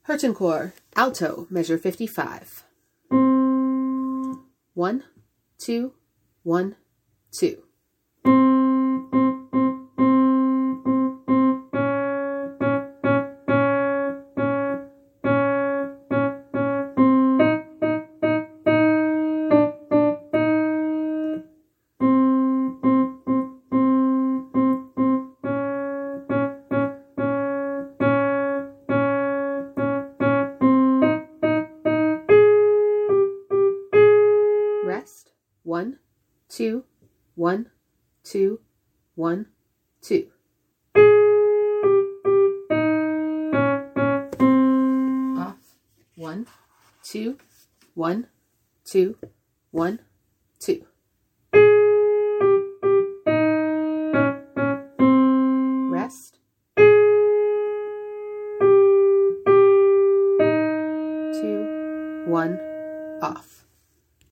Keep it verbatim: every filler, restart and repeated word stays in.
Hurtencore, alto, measure fifty-five. One, two, one, two. Rest. One, two, one, two, one, two. Off. One, two, one, two, one, two. Rest. Two, one, off.